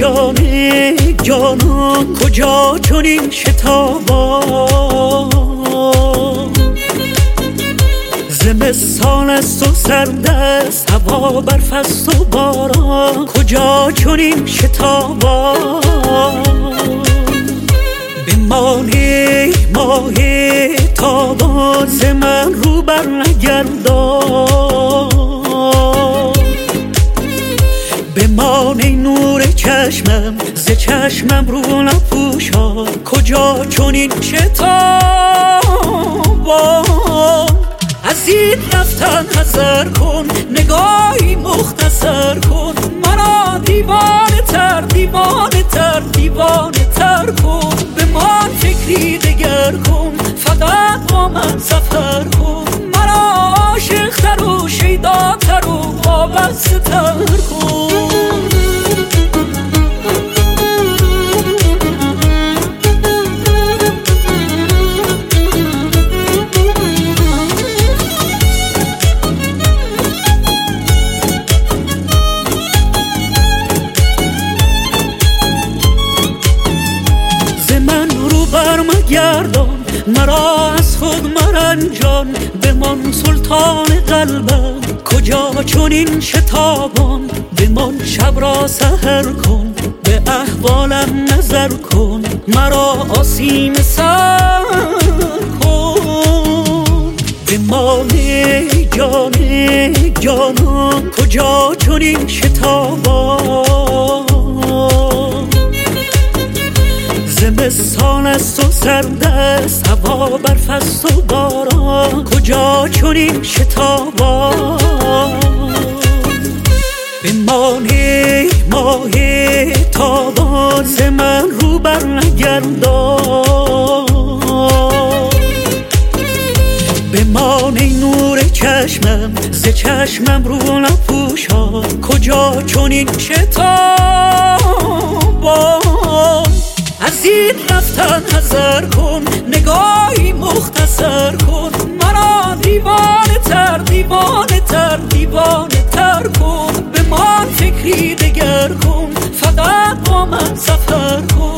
جانان کجا چنین شتابان زمستان است و سرد است هوا برف است و باران کجا چنین شتابان بمانی ماه تابان ز من رو بر نگردان بمانی نور چشمم ز چشمم رو نپوشان کجا چنین شتابان از این رفتن حذر کن نگاهی مختصر کن مرا دیوانه تر دیوانه تر دیوانه تر کن بمان فکری دگر کن فقط با من سفر کن مرا عاشق تر و شیدا تر و وابسته تر کن برمگردان مرا از خود مرنجان بمان سلطان قلبم کجا چنین شتابان بمان شب را سحر کن به احوالم نظر کن مرا آسیم سر کن بمان جانان کجا چنین شتابان زمستان است و سرد است هوا برف است و باران کجا چنین شتابان بمانی ماه تابان ز من رو بر نگردان بمانی نور چشمم ز چشمم رو نپوشان کجا چنین شتابان از این رفتن حذر کن نگاهی مختصر کن مرا دیوانه تر دیوانه تر دیوانه تر کن بمان فکری دگر کن فقط با من سفر کن